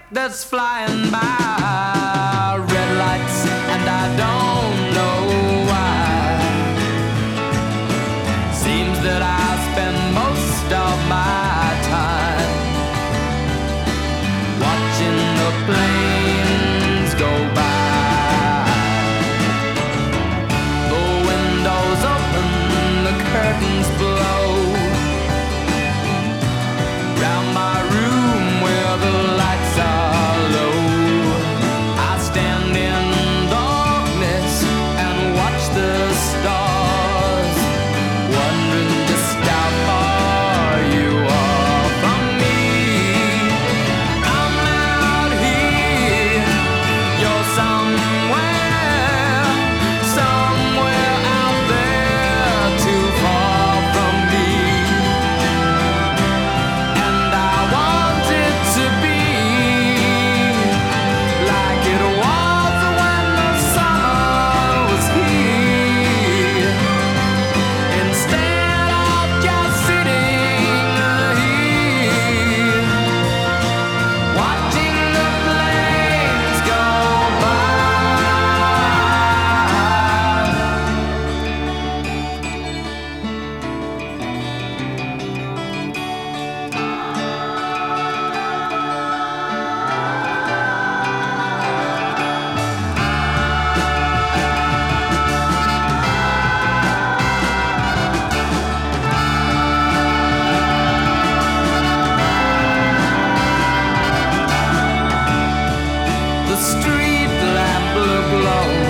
that's flying by. Red lights, and I don't know why. Seems that I spend most of my time watching the planes go by. The windows open, the curtains blow. Round my room where the lights are low, I stand in darkness and watch the stars, wondering just how far you are from me. I'm out here, you're somewhere, somewhere out there, too far from me. And I want it to be like it was when the summer was here, instead of just sitting here watching the planes go by. The street lamp looked low